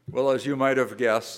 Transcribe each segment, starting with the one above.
Well, as you might have guessed,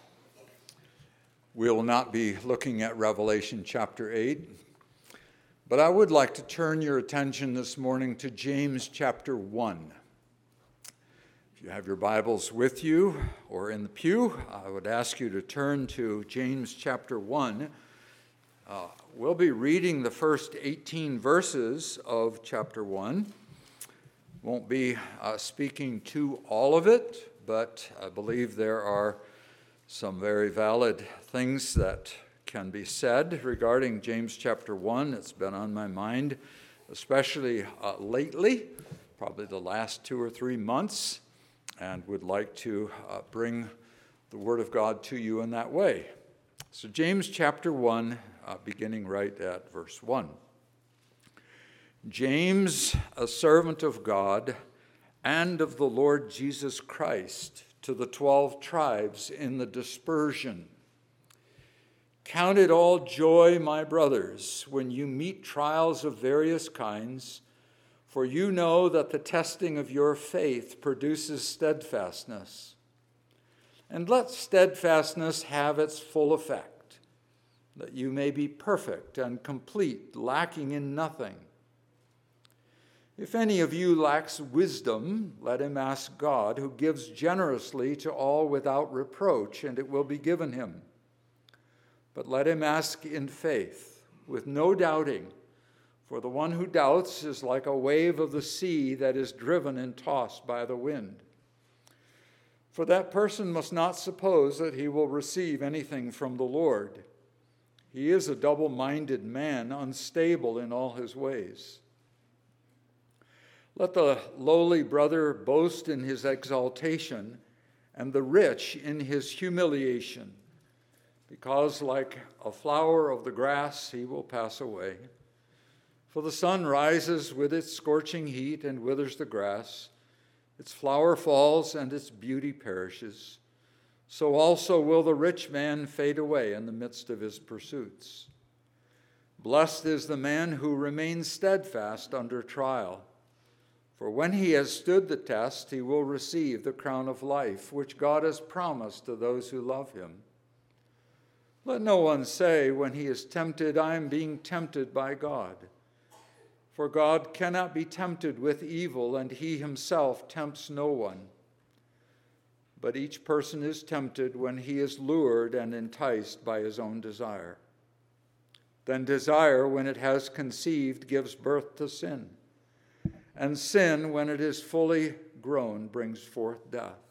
we will not be looking at Revelation chapter 8, but I would like to turn your attention this morning to James chapter 1. If you have your Bibles with you or in the pew, I would ask you to turn to James chapter 1. We'll be reading the first 18 verses of chapter 1. Won't be speaking to all of it, but I believe there are some very valid things that can be said regarding James chapter 1. It's been on my mind, especially lately, probably the last 2 or 3 months, and would like to bring the Word of God to you in that way. So James chapter 1, beginning right at verse 1. James, a servant of God and of the Lord Jesus Christ, to the 12 tribes in the dispersion. Count it all joy, my brothers, when you meet trials of various kinds, for you know that the testing of your faith produces steadfastness. And let steadfastness have its full effect, that you may be perfect and complete, lacking in nothing. If any of you lacks wisdom, let him ask God, who gives generously to all without reproach, and it will be given him. But let him ask in faith, with no doubting, for the one who doubts is like a wave of the sea that is driven and tossed by the wind. For that person must not suppose that he will receive anything from the Lord. He is a double-minded man, unstable in all his ways. Let the lowly brother boast in his exaltation, and the rich in his humiliation, because like a flower of the grass he will pass away. For the sun rises with its scorching heat and withers the grass. Its flower falls and its beauty perishes. So also will the rich man fade away in the midst of his pursuits. Blessed is the man who remains steadfast under trial. For when he has stood the test, he will receive the crown of life, which God has promised to those who love him. Let no one say when he is tempted, I am being tempted by God. For God cannot be tempted with evil, and he himself tempts no one. But each person is tempted when he is lured and enticed by his own desire. Then desire, when it has conceived, gives birth to sin. And sin, when it is fully grown, brings forth death.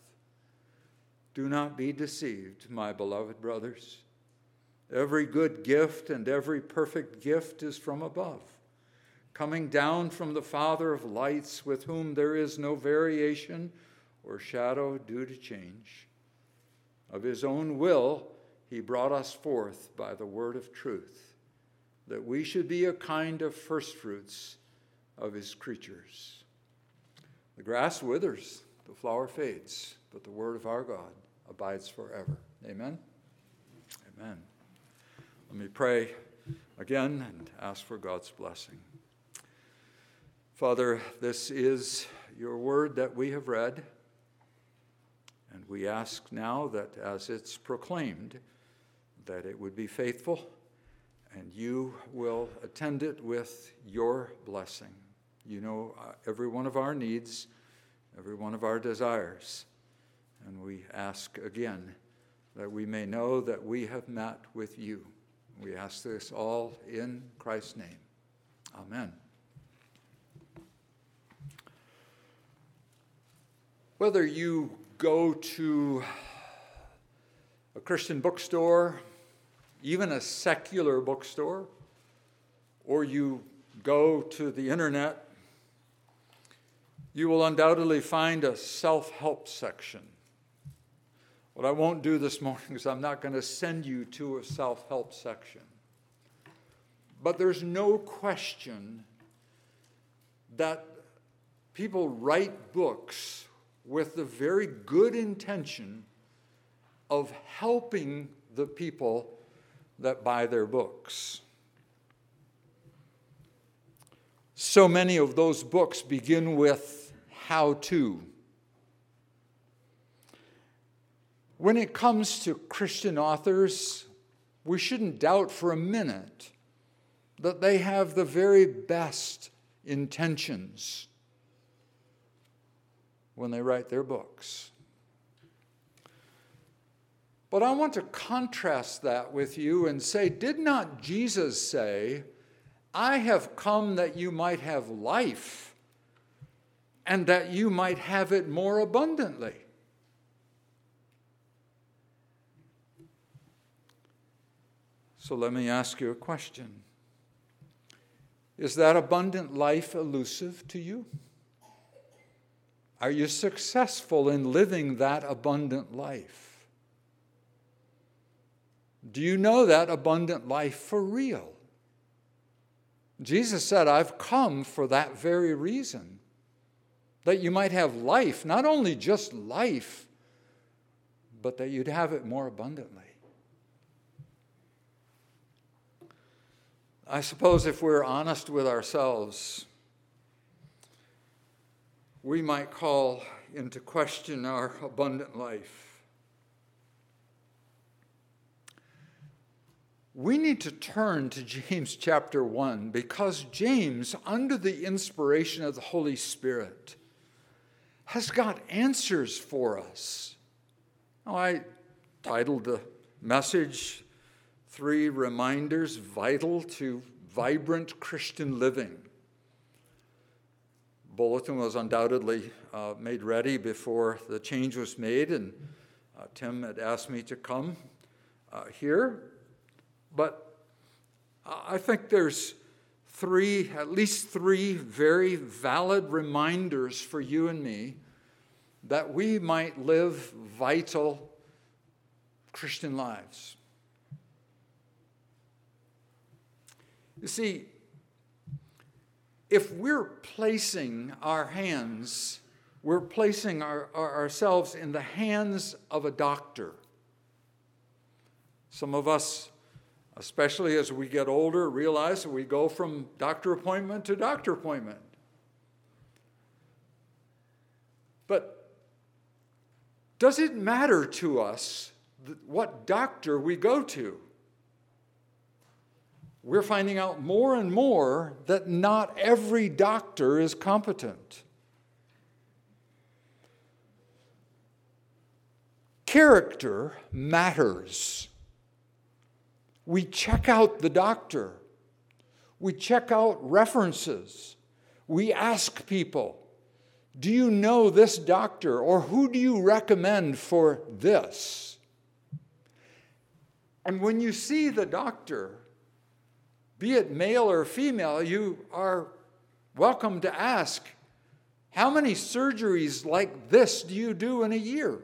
Do not be deceived, my beloved brothers. Every good gift and every perfect gift is from above, coming down from the Father of lights, with whom there is no variation or shadow due to change. Of his own will, he brought us forth by the word of truth, that we should be a kind of firstfruits of his creatures. The grass withers, the flower fades, but the word of our God abides forever. Amen? Amen. Let me pray again and ask for God's blessing. Father, this is your word that we have read, and we ask now that as it's proclaimed, that it would be faithful, and you will attend it with your blessing. You know every one of our needs, every one of our desires. And we ask again that we may know that we have met with you. We ask this all in Christ's name. Amen. Whether you go to a Christian bookstore, even a secular bookstore, or you go to the internet, you will undoubtedly find a self-help section. What I won't do this morning is I'm not going to send you to a self-help section. But there's no question that people write books with the very good intention of helping the people that buy their books. So many of those books begin with how to. When it comes to Christian authors, we shouldn't doubt for a minute that they have the very best intentions when they write their books. But I want to contrast that with you and say, did not Jesus say, I have come that you might have life and that you might have it more abundantly? So let me ask you a question. Is that abundant life elusive to you? Are you successful in living that abundant life? Do you know that abundant life for real? Jesus said, I've come for that very reason, that you might have life, not only just life, but that you'd have it more abundantly. I suppose if we're honest with ourselves, we might call into question our abundant life. We need to turn to James chapter 1 because James, under the inspiration of the Holy Spirit, has got answers for us. Now, I titled the message, 3 Reminders Vital to Vibrant Christian Living. Bulletin was undoubtedly made ready before the change was made, and Tim had asked me to come here. But I think there's at least three very valid reminders for you and me that we might live vital Christian lives. You see, if we're placing ourselves in the hands of a doctor. Some of us, especially as we get older, realize that we go from doctor appointment to doctor appointment. But does it matter to us what doctor we go to? We're finding out more and more that not every doctor is competent. Character matters. We check out the doctor. We check out references. We ask people, do you know this doctor? Or who do you recommend for this? And when you see the doctor, be it male or female, you are welcome to ask, how many surgeries like this do you do in a year?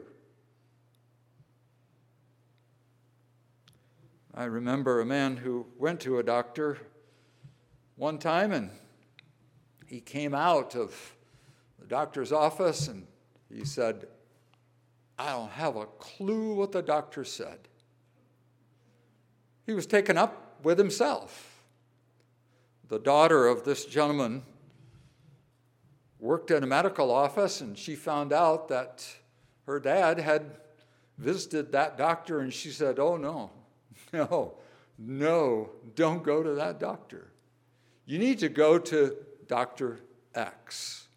I remember a man who went to a doctor one time, and he came out of the doctor's office and he said, I don't have a clue what the doctor said. He was taken up with himself. The daughter of this gentleman worked in a medical office, and she found out that her dad had visited that doctor, and she said, oh, no, don't go to that doctor. You need to go to Dr. X.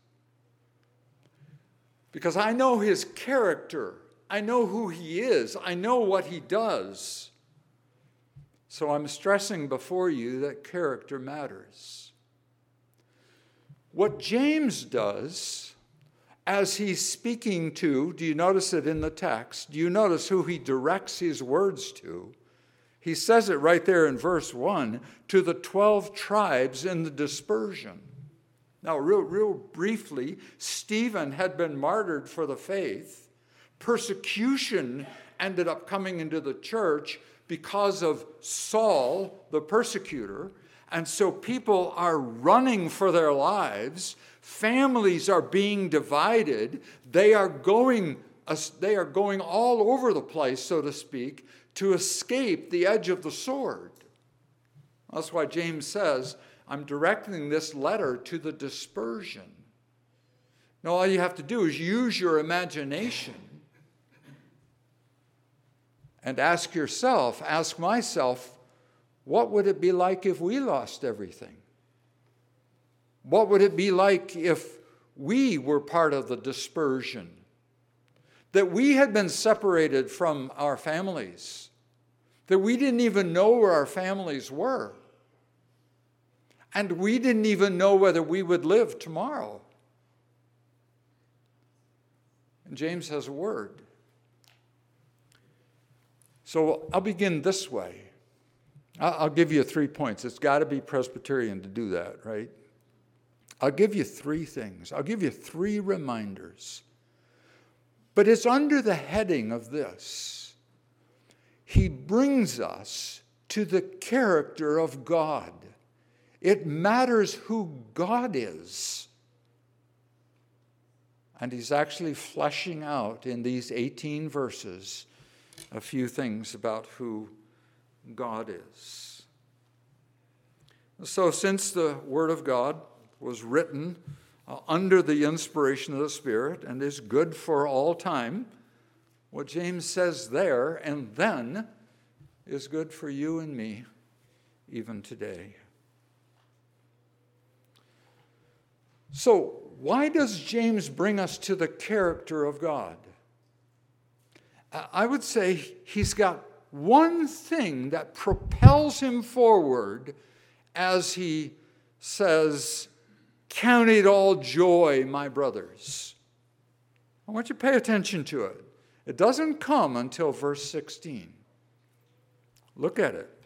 Because I know his character. I know who he is. I know what he does. So I'm stressing before you that character matters. What James does as he's speaking to, do you notice it in the text? Do you notice who he directs his words to? He says it right there in verse 1, to the 12 tribes in the dispersion. Now, real briefly, Stephen had been martyred for the faith. Persecution ended up coming into the church because of Saul, the persecutor. And so people are running for their lives. Families are being divided. They are going all over the place, so to speak, to escape the edge of the sword. That's why James says, I'm directing this letter to the dispersion. Now, all you have to do is use your imagination. And ask yourself, ask myself, what would it be like if we lost everything? What would it be like if we were part of the dispersion? That we had been separated from our families? That we didn't even know where our families were? And we didn't even know whether we would live tomorrow? And James has a word. So I'll begin this way. I'll give you 3 points. It's got to be Presbyterian to do that, right? I'll give you 3 things. I'll give you 3 reminders. But it's under the heading of this. He brings us to the character of God. It matters who God is. And he's actually fleshing out in these 18 verses a few things about who God is. So since the Word of God was written under the inspiration of the Spirit and is good for all time, what James says there and then is good for you and me even today. So why does James bring us to the character of God? I would say he's got one thing that propels him forward as he says, "Count it all joy, my brothers." I want you to pay attention to it. It doesn't come until verse 16. Look at it.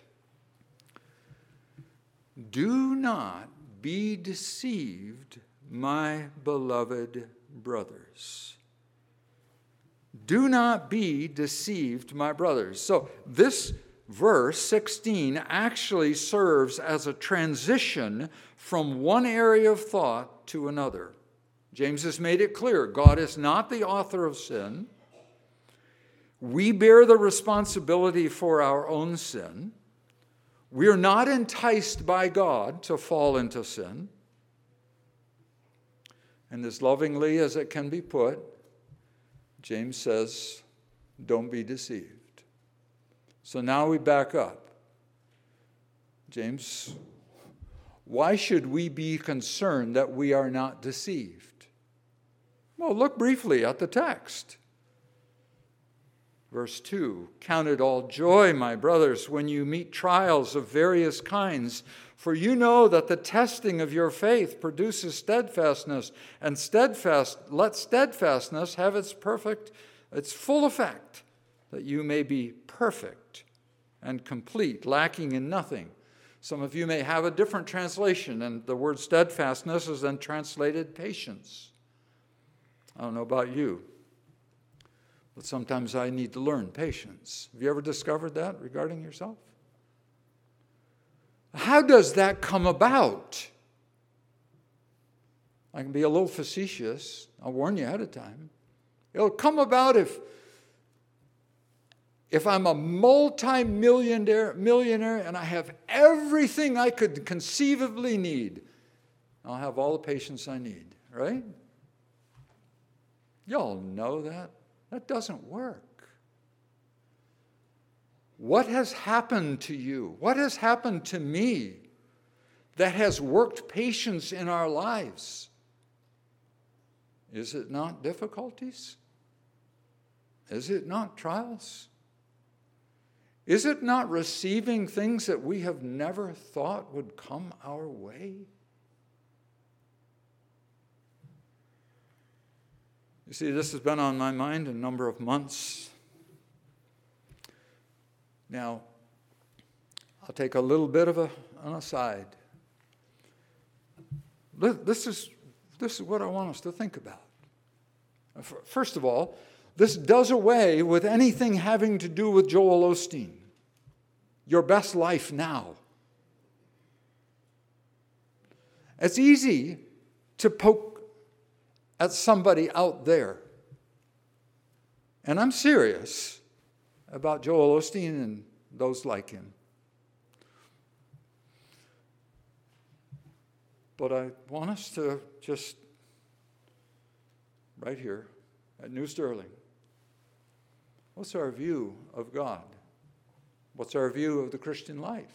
"Do not be deceived, my beloved brothers." Do not be deceived, my brothers. So this verse 16 actually serves as a transition from one area of thought to another. James has made it clear God is not the author of sin. We bear the responsibility for our own sin. We are not enticed by God to fall into sin. And as lovingly as it can be put, James says, don't be deceived. So now we back up. James, why should we be concerned that we are not deceived? Well, look briefly at the text. Verse 2, "Count it all joy, my brothers, when you meet trials of various kinds, for you know that the testing of your faith produces steadfastness, and let steadfastness have its full effect, that you may be perfect and complete, lacking in nothing." Some of you may have a different translation, and the word steadfastness is then translated patience. I don't know about you, but sometimes I need to learn patience. Have you ever discovered that regarding yourself? How does that come about? I can be a little facetious. I'll warn you ahead of time. It'll come about if I'm a multi-millionaire and I have everything I could conceivably need. I'll have all the patience I need, right? Y'all know that. That doesn't work. What has happened to you? What has happened to me that has worked patience in our lives? Is it not difficulties? Is it not trials? Is it not receiving things that we have never thought would come our way? You see, this has been on my mind a number of months. Now, I'll take a little bit of an aside. This is what I want us to think about. First of all, this does away with anything having to do with Joel Osteen. Your best life now. It's easy to poke at somebody out there. And I'm serious about Joel Osteen and those like him. But I want us to just, right here at New Sterling, What's our view of God? What's our view of the Christian life?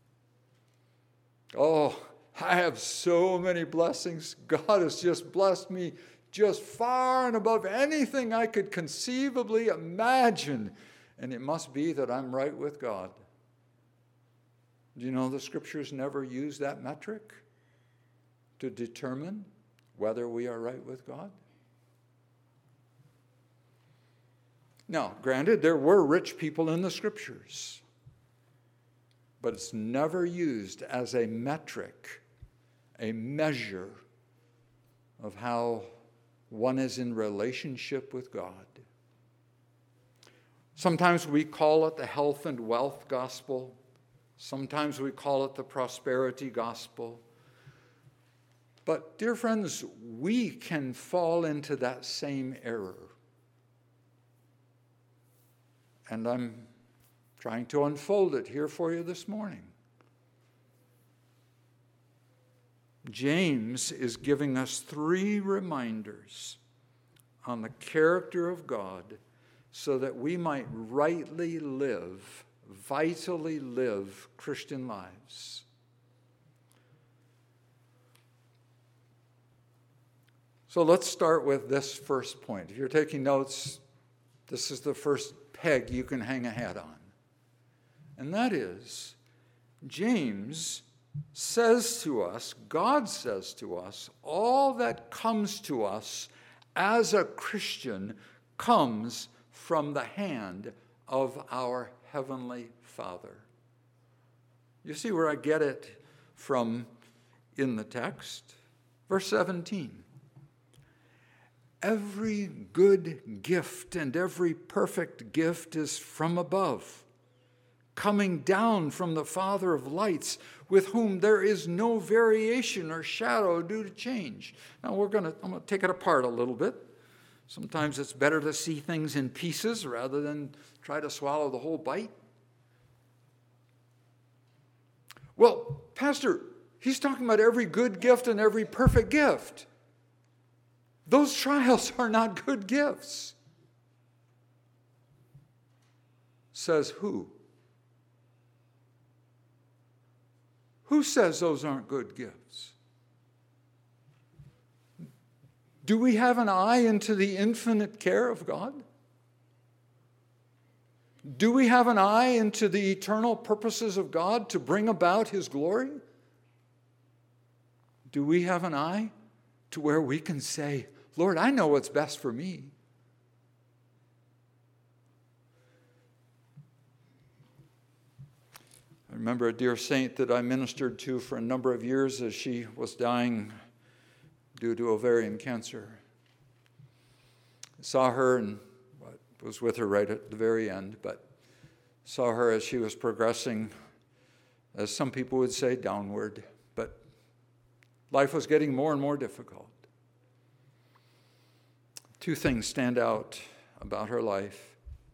Oh, I have so many blessings. God has just blessed me just far and above anything I could conceivably imagine. And it must be that I'm right with God. Do you know the Scriptures never use that metric to determine whether we are right with God? Now, granted, there were rich people in the Scriptures, but it's never used as a metric, a measure of how one is in relationship with God. Sometimes we call it the health and wealth gospel. Sometimes we call it the prosperity gospel. But, dear friends, we can fall into that same error. And I'm trying to unfold it here for you this morning. James is giving us 3 reminders on the character of God so that we might rightly live, vitally live Christian lives. So let's start with this first point. If you're taking notes, this is the first peg you can hang a hat on. And that is, James says to us, God says to us, all that comes to us as a Christian comes from the hand of our Heavenly Father. You see where I get it from in the text? Verse 17. Every good gift and every perfect gift is from above, coming down from the Father of lights, with whom there is no variation or shadow due to change. Now I'm going to take it apart a little bit. Sometimes it's better to see things in pieces rather than try to swallow the whole bite. Well, Pastor, he's talking about every good gift and every perfect gift. Those trials are not good gifts. Says who? Who says those aren't good gifts? Do we have an eye into the infinite care of God? Do we have an eye into the eternal purposes of God to bring about His glory? Do we have an eye to where we can say, Lord, I know what's best for me? I remember a dear saint that I ministered to for a number of years as she was dying due to ovarian cancer. I saw her and was with her right at the very end, but saw her as she was progressing, as some people would say, downward. But life was getting more and more difficult. 2 things stand out about her life.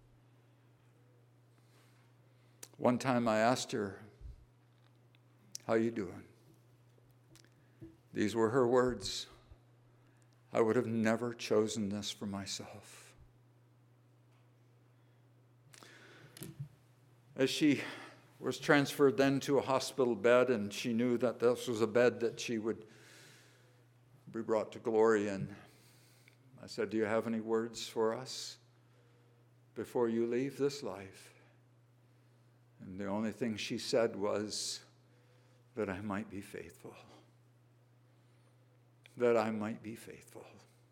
One time I asked her, "How you doing?" These were her words. "I would have never chosen this for myself." As she was transferred then to a hospital bed, and she knew that this was a bed that she would be brought to glory in, I said, "Do you have any words for us before you leave this life?" And the only thing she said was, "That I might be faithful. That I might be faithful."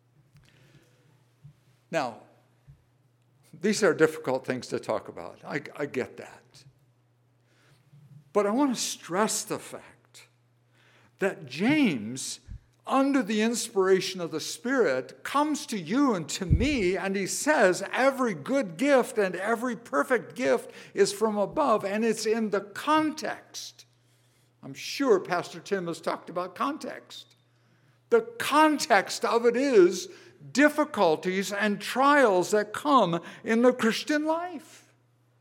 Now, these are difficult things to talk about. I get that. But I want to stress the fact that James, under the inspiration of the Spirit, comes to you and to me, and he says every good gift and every perfect gift is from above, and it's in the context. I'm sure Pastor Tim has talked about context. The context of it is difficulties and trials that come in the Christian life.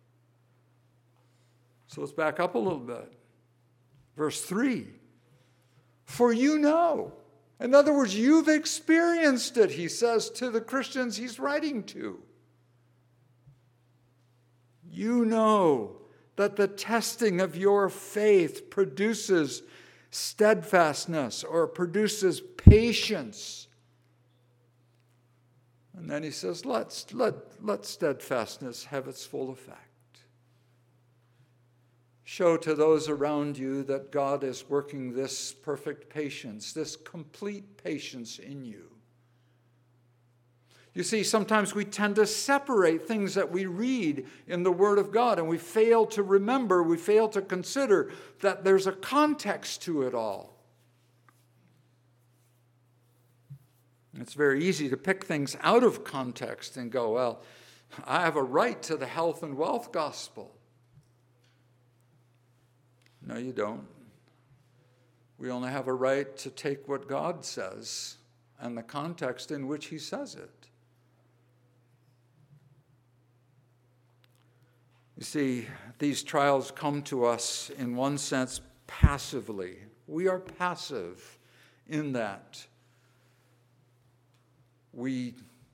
So let's back up a little bit. Verse 3, "For you know." In other words, you've experienced it, he says to the Christians he's writing to. You know that the testing of your faith produces steadfastness or produces patience. And then he says, let steadfastness have its full effect. Show to those around you that God is working this perfect patience, this complete patience in you. You see, sometimes we tend to separate things that we read in the Word of God, and we fail to remember, we fail to consider that there's a context to it all. It's very easy to pick things out of context and go, well, I have a right to the health and wealth gospel. No, you don't. We only have a right to take what God says and the context in which he says it. You see, these trials come to us in one sense passively. We are passive in that we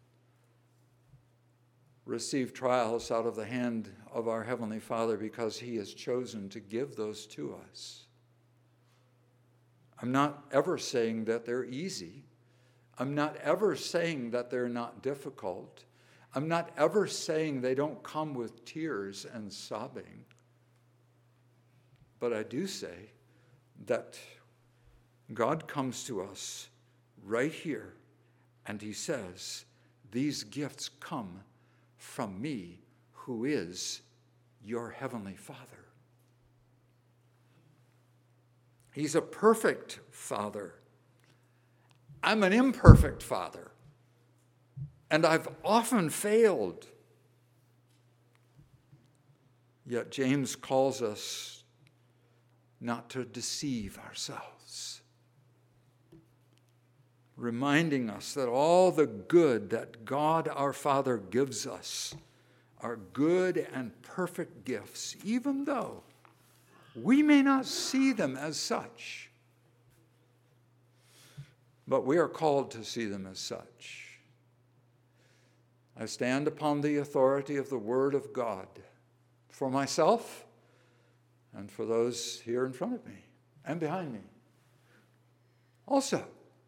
receive trials out of the hand of our Heavenly Father because he has chosen to give those to us. I'm not ever saying that they're easy. I'm not ever saying that they're not difficult. I'm not ever saying they don't come with tears and sobbing. But I do say that God comes to us right here and he says, these gifts come from me, who is your Heavenly Father. He's a perfect Father. I'm an imperfect father, and I've often failed. Yet James calls us not to deceive ourselves, reminding us that all the good that God our Father gives us are good and perfect gifts, even though we may not see them as such. But we are called to see them as such. I stand upon the authority of the Word of God for myself and for those here in front of me and behind me. Also,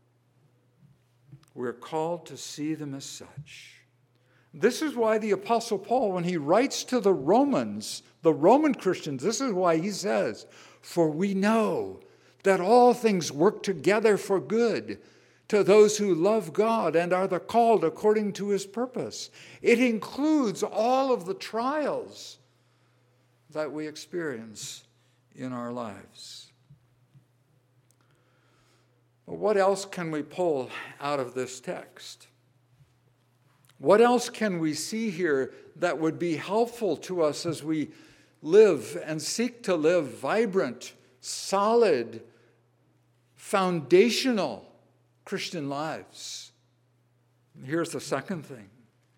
we're called to see them as such. This is why the Apostle Paul, when he writes to the Romans, the Roman Christians, this is why he says, for we know that all things work together for good to those who love God and are the called according to his purpose. It includes all of the trials that we experience in our lives. But what else can we pull out of this text? What else can we see here that would be helpful to us as we live and seek to live vibrant, solid, foundational Christian lives? And here's the second thing,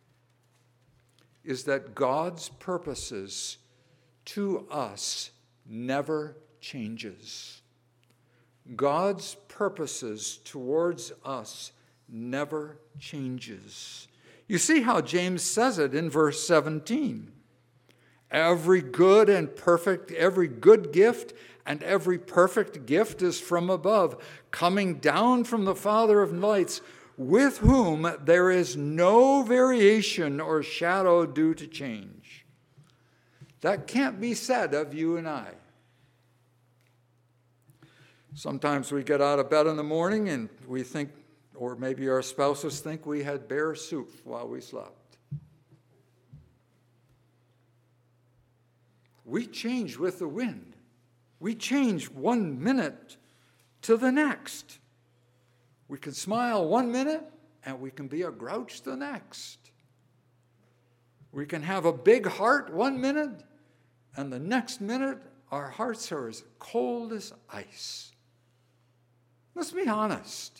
is that God's purposes to us never changes. God's purposes towards us never changes. You see how James says it in verse 17. Every good gift and every perfect gift is from above, coming down from the Father of lights, with whom there is no variation or shadow due to change. That can't be said of you and I. Sometimes we get out of bed in the morning and we think, or maybe our spouses think, we had bear soup while we slept. We change with the wind. We change 1 minute to the next. We can smile 1 minute and we can be a grouch the next. We can have a big heart 1 minute and the next minute our hearts are as cold as ice. Let's be honest.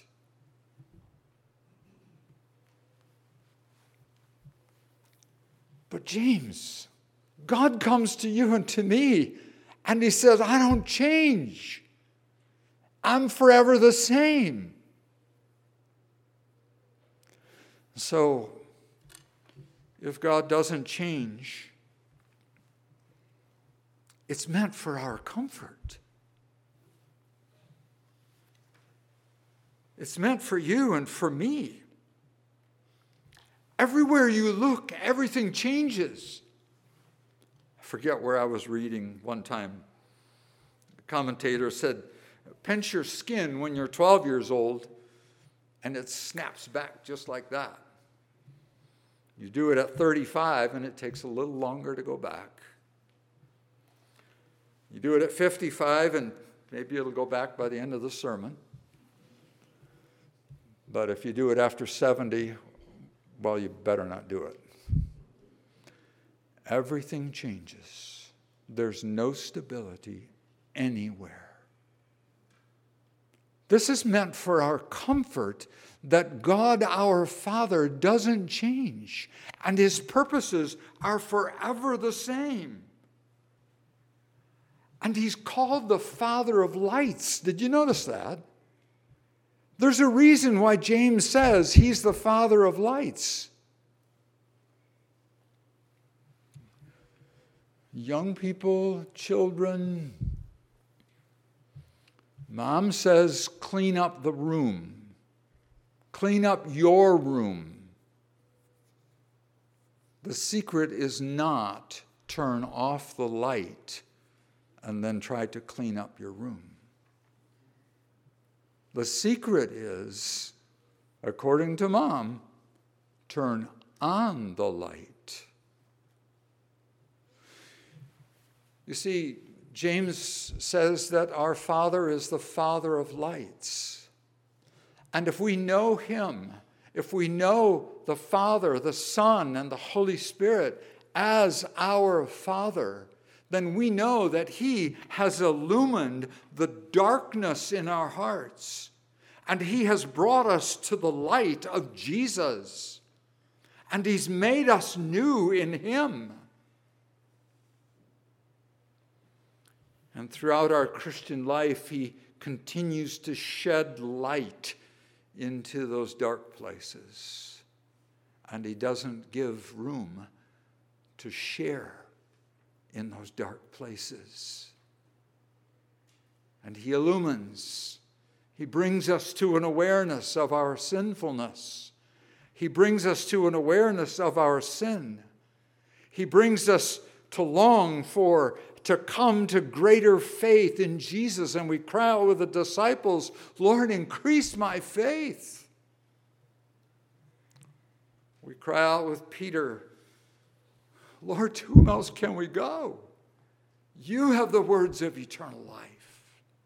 But James, God comes to you and to me, and he says, I don't change. I'm forever the same. So, if God doesn't change, It's meant for our comfort. It's meant for you and for me. Everywhere you look, everything changes. I forget where I was reading one time. The commentator said, pinch your skin when you're 12 years old, and it snaps back just like that. You do it at 35, and it takes a little longer to go back. You do it at 55, and maybe it'll go back by the end of the sermon. But if you do it after 70, well, you better not do it. Everything changes. There's no stability anywhere. This is meant for our comfort that God our Father doesn't change, and his purposes are forever the same. And he's called the Father of lights. Did you notice that? There's a reason why James says he's the Father of lights. Young people, children, Mom says, clean up the room. Clean up your room. The secret is not turn off the light and then try to clean up your room. The secret is, according to Mom, turn on the light. You see, James says that our Father is the Father of lights. And if we know him, if we know the Father, the Son, and the Holy Spirit as our Father, then we know that he has illumined the darkness in our hearts. And he has brought us to the light of Jesus. And he's made us new in him. And throughout our Christian life, he continues to shed light into those dark places. And he doesn't give room to share in those dark places. And he illumines. He brings us to an awareness of our sinfulness. He brings us to an awareness of our sin. He brings us to long to come to greater faith in Jesus. And we cry out with the disciples, Lord, increase my faith. We cry out with Peter, Lord, to whom else can we go? You have the words of eternal life.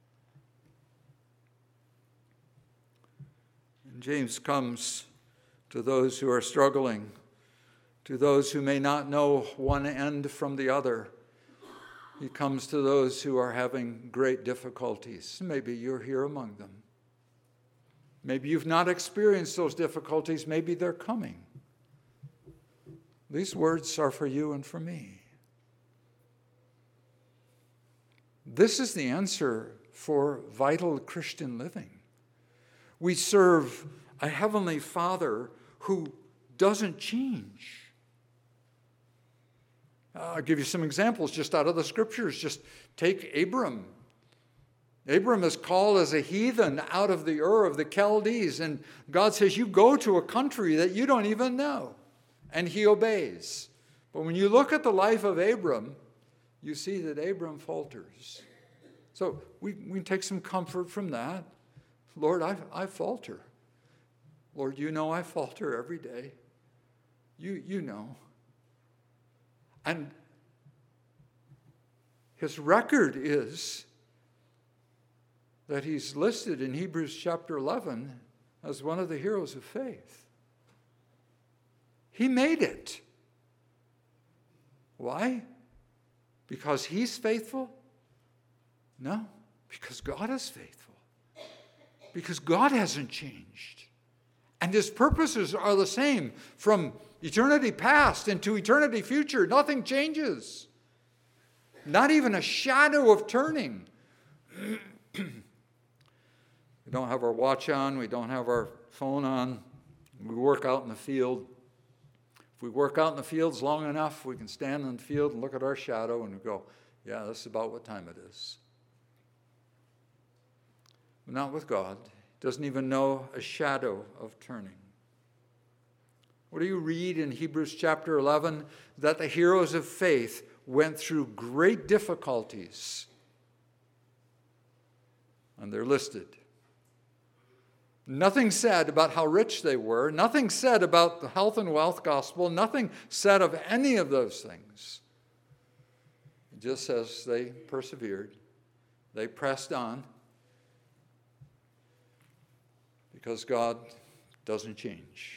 And James comes to those who are struggling, to those who may not know one end from the other. He comes to those who are having great difficulties. Maybe you're here among them. Maybe you've not experienced those difficulties. Maybe they're coming. These words are for you and for me. This is the answer for vital Christian living. We serve a heavenly Father who doesn't change. I'll give you some examples just out of the scriptures. Just take Abram. Abram is called as a heathen out of the Ur of the Chaldees, and God says, you go to a country that you don't even know. And he obeys. But when you look at the life of Abram, you see that Abram falters. So we can take some comfort from that. Lord, I falter. Lord, you know I falter every day. You know. And his record is that he's listed in Hebrews chapter 11 as one of the heroes of faith. He made it. Why? Because he's faithful? No, because God is faithful. Because God hasn't changed. And his purposes are the same from eternity past into eternity future. Nothing changes. Not even a shadow of turning. We don't have our watch on. We don't have our phone on. We work out in the field. If we work out in the fields long enough, we can stand in the field and look at our shadow and go, Yeah, that's about what time it is. But not with God. He doesn't even know a shadow of turning. What do you read in Hebrews chapter 11? That the heroes of faith went through great difficulties. And they're listed. Nothing said about how rich they were. Nothing said about the health and wealth gospel. Nothing said of any of those things. It just says they persevered. They pressed on. Because God doesn't change.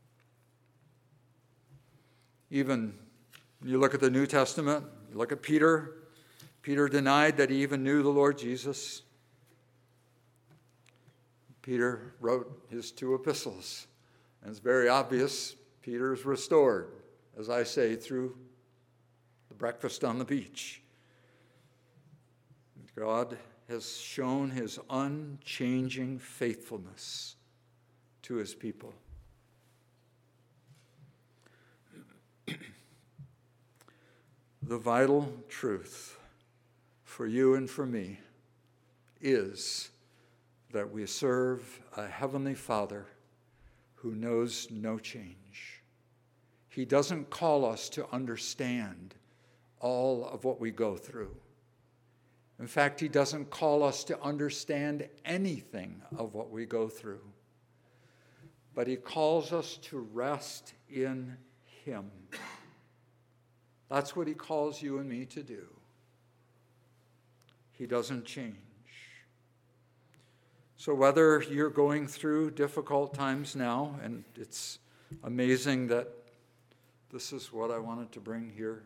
Even when you look at the New Testament, you look at Peter. Peter denied that he even knew the Lord Jesus. Peter wrote his 2 epistles. And it's very obvious Peter's restored, as I say, through the breakfast on the beach. God has shown his unchanging faithfulness to his people. The vital truth for you and for me is that we serve a heavenly Father who knows no change. He doesn't call us to understand all of what we go through. In fact, he doesn't call us to understand anything of what we go through. But he calls us to rest in him. That's what he calls you and me to do. He doesn't change. So whether you're going through difficult times now, and it's amazing that this is what I wanted to bring here,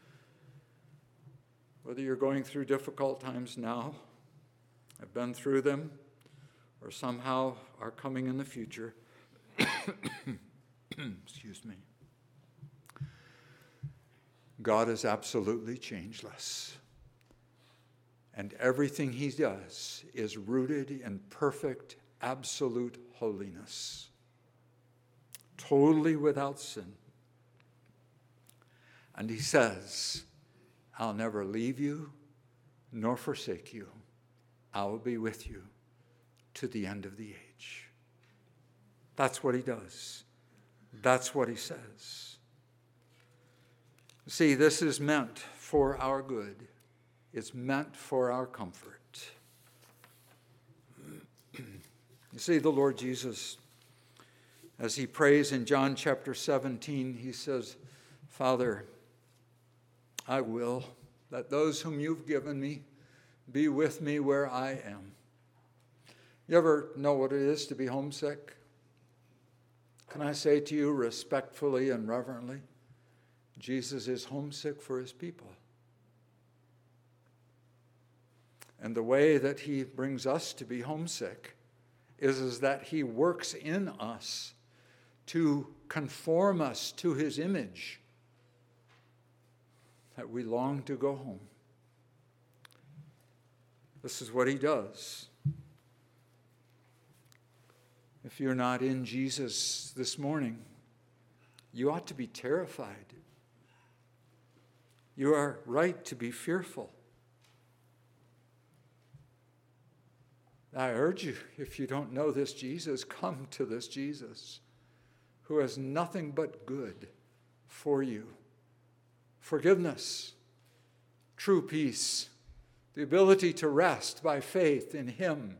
whether you're going through difficult times now, have been through them, or somehow are coming in the future, excuse me, God is absolutely changeless. And everything he does is rooted in perfect, absolute holiness. Totally without sin. And he says, I'll never leave you nor forsake you. I will be with you to the end of the age. That's what he does. That's what he says. See, this is meant for our good. It's meant for our comfort. You see, the Lord Jesus, as he prays in John chapter 17, he says, Father, I will that those whom you've given me be with me where I am. You ever know what it is to be homesick? Can I say to you respectfully and reverently, Jesus is homesick for his people. And the way that he brings us to be homesick is that he works in us to conform us to his image, that we long to go home. This is what he does. If you're not in Jesus this morning, you ought to be terrified. You are right to be fearful. I urge you, if you don't know this Jesus, come to this Jesus who has nothing but good for you. Forgiveness, true peace, the ability to rest by faith in him.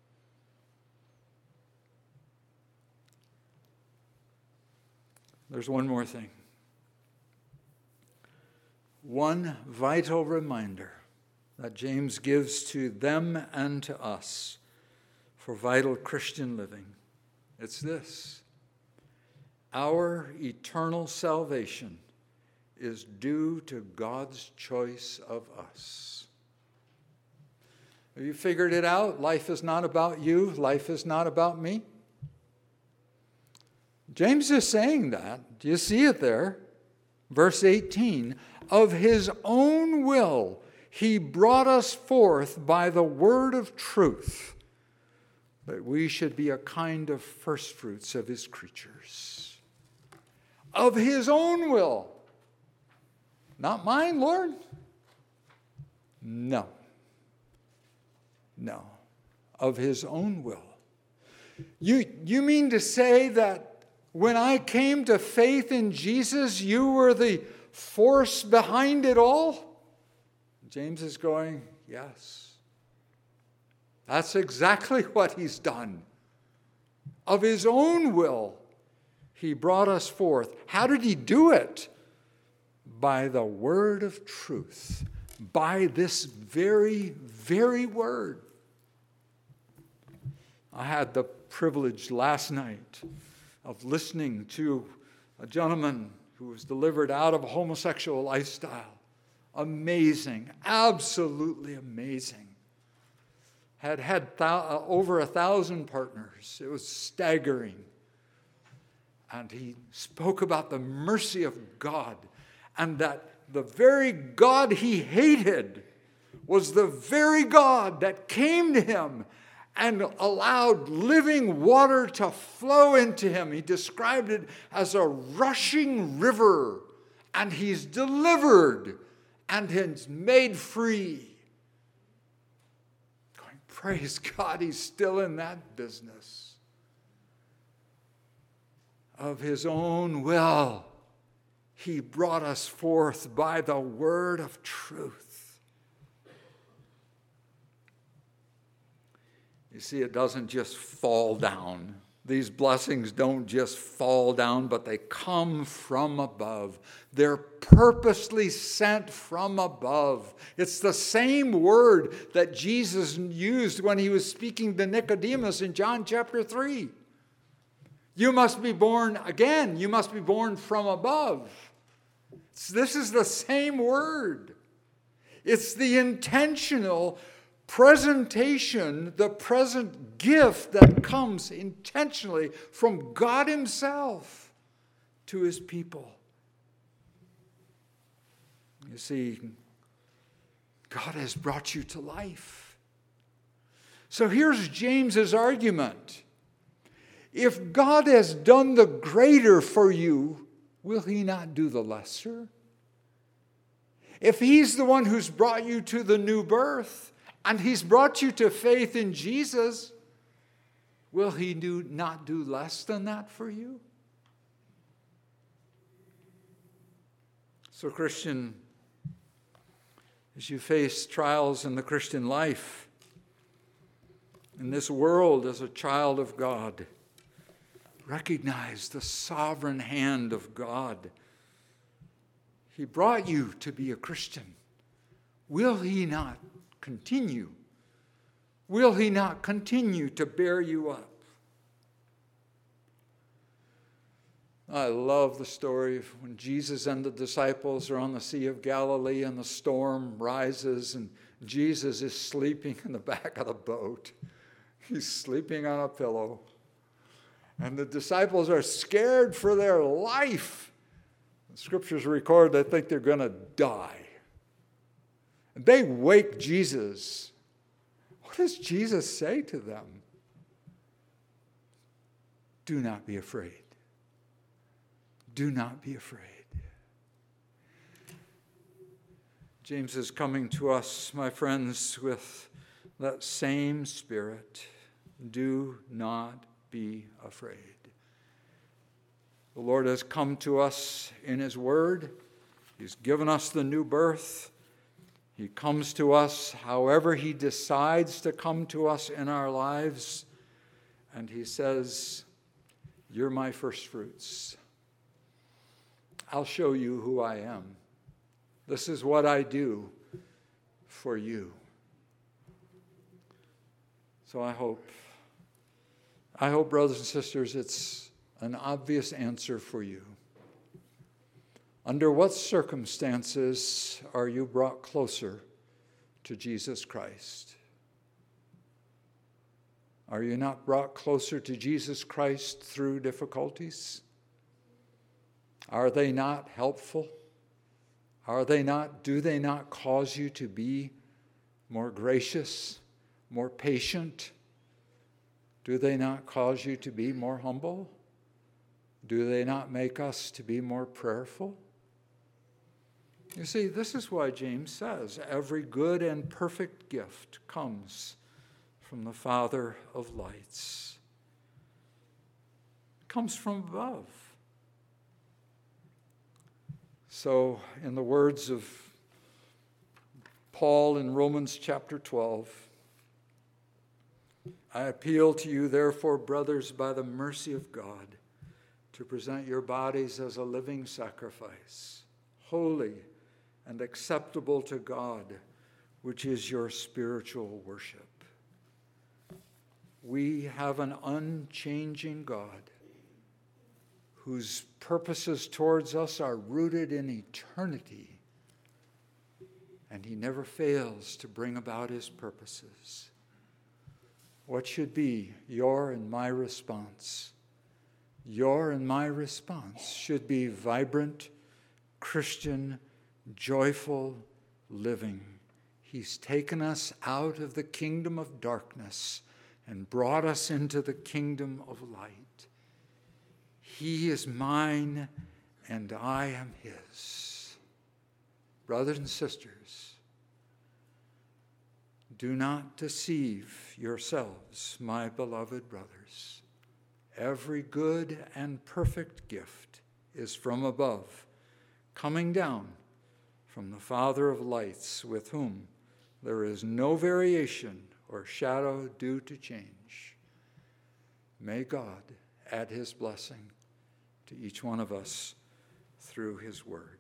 There's one more thing. One vital reminder that James gives to them and to us for vital Christian living. It's this: our eternal salvation is due to God's choice of us. Have you figured it out? Life is not about you. Life is not about me. James is saying that. Do you see it there? Verse 18, of his own will he brought us forth by the word of truth, that we should be a kind of firstfruits of his creatures. Of his own will. Not mine, Lord. No. No. Of his own will. You mean to say that when I came to faith in Jesus, you were the force behind it all? James is going, yes. That's exactly what he's done. Of his own will, he brought us forth. How did he do it? By the word of truth. By this very, very word. I had the privilege last night of listening to a gentleman who was delivered out of a homosexual lifestyle. Amazing, absolutely amazing. Had over 1,000 partners. It was staggering. And he spoke about the mercy of God, and that the very God he hated was the very God that came to him and allowed living water to flow into him. He described it as a rushing river, and he's delivered and he's made free. Going, praise God, he's still in that business. Of his own will, he brought us forth by the word of truth. You see, it doesn't just fall down. These blessings don't just fall down, but they come from above. They're purposely sent from above. It's the same word that Jesus used when he was speaking to Nicodemus in John chapter 3. You must be born again. You must be born from above. This is the same word. It's the intentional presentation, the present gift that comes intentionally from God himself to his people. You see, God has brought you to life. So here's James's argument. If God has done the greater for you, will he not do the lesser? If he's the one who's brought you to the new birth, and he's brought you to faith in Jesus, will he not do less than that for you? So, Christian, as you face trials in the Christian life, in this world as a child of God, recognize the sovereign hand of God. He brought you to be a Christian. Will he not continue? Will he not continue to bear you up? I love the story of when Jesus and the disciples are on the Sea of Galilee and the storm rises and Jesus is sleeping in the back of the boat. He's sleeping on a pillow. And the disciples are scared for their life. The scriptures record they think they're going to die. And they wake Jesus. What does Jesus say to them? Do not be afraid. Do not be afraid. James is coming to us, my friends, with that same spirit. Do not be afraid. The Lord has come to us in his word. He's given us the new birth. He comes to us however he decides to come to us in our lives. And he says, you're my first fruits. I'll show you who I am. This is what I do for you. So I hope, brothers and sisters, it's an obvious answer for you. Under what circumstances are you brought closer to Jesus Christ? Are you not brought closer to Jesus Christ through difficulties? Are they not helpful? Do they not cause you to be more gracious, more patient? Do they not cause you to be more humble? Do they not make us to be more prayerful? You see, this is why James says, every good and perfect gift comes from the Father of lights. It comes from above. So, in the words of Paul in Romans chapter 12, I appeal to you, therefore, brothers, by the mercy of God, to present your bodies as a living sacrifice, holy and acceptable to God, which is your spiritual worship. We have an unchanging God whose purposes towards us are rooted in eternity, and he never fails to bring about his purposes. What should be your and my response? Your and my response should be vibrant, Christian, joyful living. He's taken us out of the kingdom of darkness and brought us into the kingdom of light. He is mine and I am his. Brothers and sisters, do not deceive yourselves, my beloved brothers. Every good and perfect gift is from above, coming down from the Father of lights, with whom there is no variation or shadow due to change. May God add his blessing to each one of us through his word.